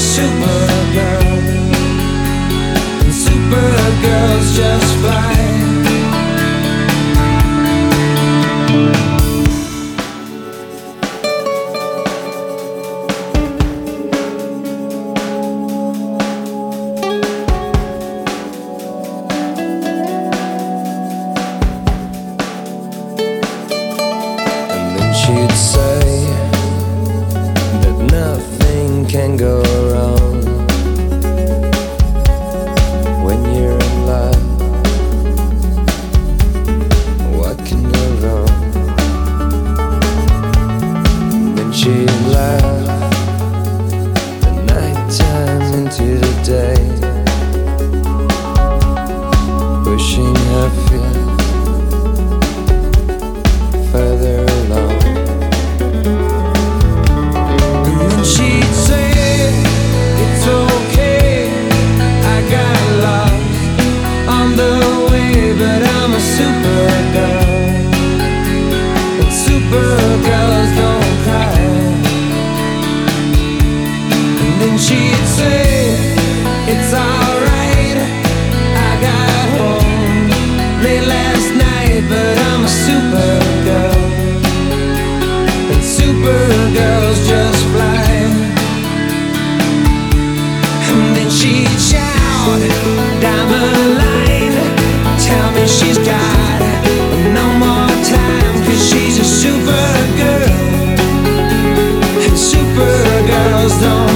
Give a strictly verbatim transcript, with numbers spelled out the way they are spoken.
Supergirl, and Supergirls just fly. She'd say that nothing can go wrong when you're in love. What can go wrong? Then she'd laugh the nighttime into the day, pushing her feet further along. She'd say, it's okay, I got lost on the way, but I'm a Supergirl, and Supergirls don't cry. And then she'd say, it's alright, I got home late last night, but I'm a Supergirl, and Supergirls just fly. She'd shout down the line, tell me she's got no more time, 'cause she's a Supergirl, and Supergirls don't